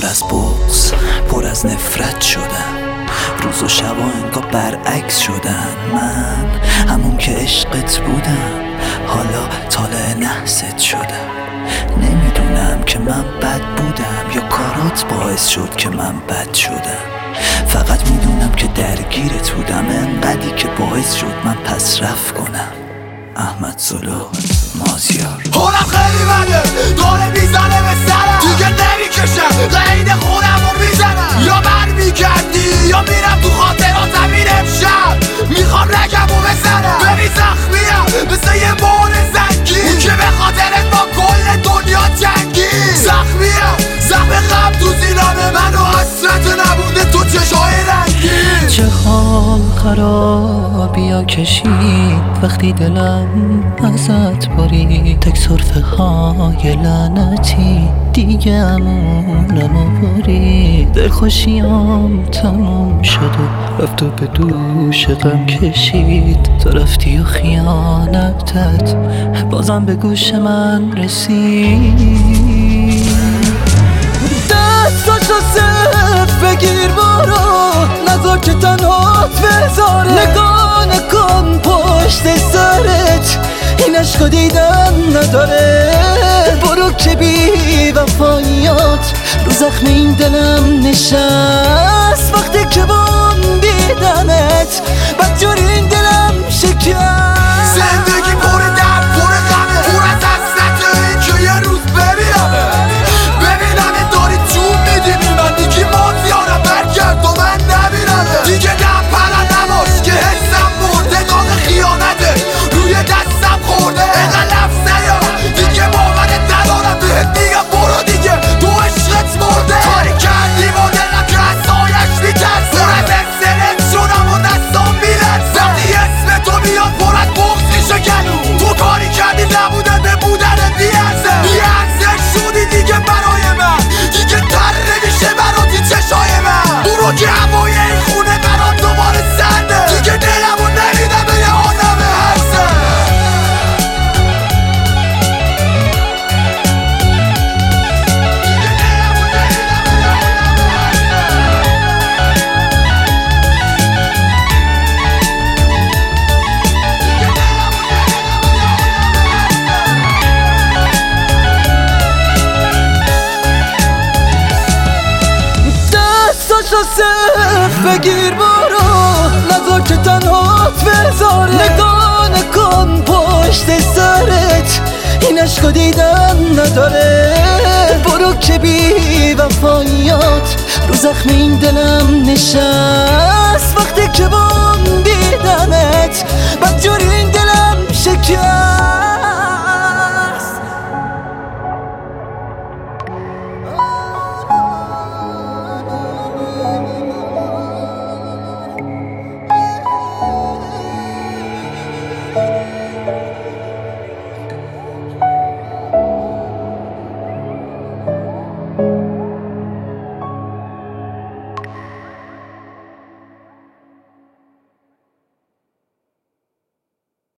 پر از بغض، پر از نفرت شدم. روز و شبا انگار برعکس شدن. من همون که عشقت بودم حالا طالع نحست شدم. نمیدونم که من بد بودم یا کارات باعث شد که من بد شدم. فقط میدونم که درگیرت بودم انقدی که باعث شد من پس رفت کنم. احمد زلو، مازیار. حالم خیلی بده، داره میزنه به سرم، دیگه نمیکشم قید خونم رو میزنم. یا برمیگردی یا میرم تو خاطراتم. این امشب میخوام رگمو بزنم. ببین زخمیم مثل یه مور زنگی، اون که به خاطرت با کل دنیا جنگی. زخمیم زخم غم تو زینانه من و حسرت نبوده تو چشای رنگی. چه حال خرابیا کشید وقتی دلم ازت برید. تک صرفه های لعنتی دیگه امونمو برید. دلخوشیام تموم شد و رفت و به دوش غم کشید. تو رفتی و خیانتت بازم به گوش من رسید. دستاشو صرف بگیر برو، نذار که تنهات بذاره. نگاه نکن پشت سرت، این عشقو دیدن نداره. برو که بی وفاییات رو زخم این دلم نشست. وقتی که بام دیدنت بدجوری این دلم شکست. زندگی پر درد، پر غمه، پر از حسرته. این که یه روز ببینم داری جون میدی بی من. دیگه مازیارم برگرد و من نبینمه. دیگه نپرن نباش که حسم مرده. داغ خیانته روی دستم خورده. اینقدر لفظ نیار دیگه باورت ندارم. بهت میگم برو دیگه تو عشقت مرده. کاری کردی با دلم که از سایش میترسه. پر از استرس شدم و دستام میلرزه. وقتی اسم تو میاد پر از بغض میشه گلو. تو کاری کردی نبوده به بودنت بیارزه. بیارزه شدی دیگه برای من. دیگه تر نمیشه براتی چشای من. برو که هوای این خونه برات دوباره سرده. دیگه دلمو نمیدم به یه آدم هرزه. دستاشو صرف بگیر برو، نذار که تنهات بذاره. نگاه نکن پشت سرت، این عشقو دیدن نداره. برو که بی وفاییات رو زخم این دلم نشست. وقتی که بام دیدنت بدجوری